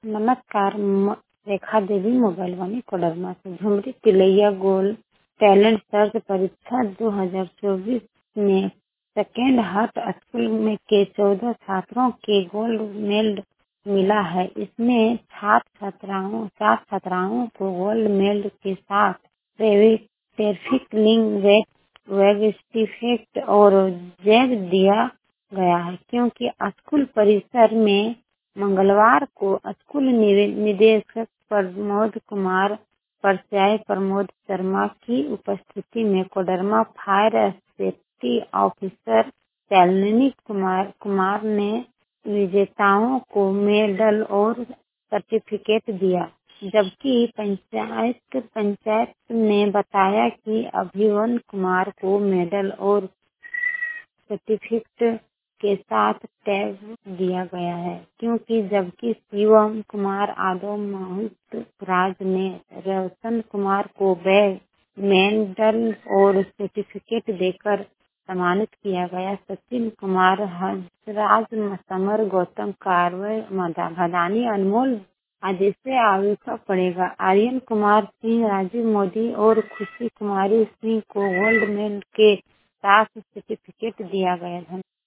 नमस्कार। रेखा देवी मोबाइल वाली कोडरमा से। Jhumri Telaiya gold talent search परीक्षा 2024 में सेकेंड हार्ट स्कूल में के 14 छात्रों के गोल्ड मेडल मिला है। इसमें चार छात्राओं को गोल्ड मेडल के साथ ट्रैफिक लिंग वेग स्टिफेक्ट और जैग दिया गया है, क्योंकि स्कूल परिसर में मंगलवार को स्कूल निदेशक प्रमोद शर्मा की उपस्थिति में Koderma fire safety officer Shalini Kumar ने विजेताओं को मेडल और सर्टिफिकेट दिया, जबकि पंचायत ने बताया कि अभिवन कुमार को मेडल और सर्टिफिकेट के साथ टैग दिया गया है, जबकि शिवम कुमार आदो महूत राज ने रोशन कुमार को बैग मेडल और सर्टिफिकेट देकर सम्मानित किया गया। सचिन कुमार हंसराज समर गौतम कारवे भदानी अनमोल आदि से आगे पड़ेगा। आर्यन कुमार सिंह राजीव मोदी और खुशी कुमारी सिंह को गोल्ड मेडल के साथ सर्टिफिकेट दिया गया।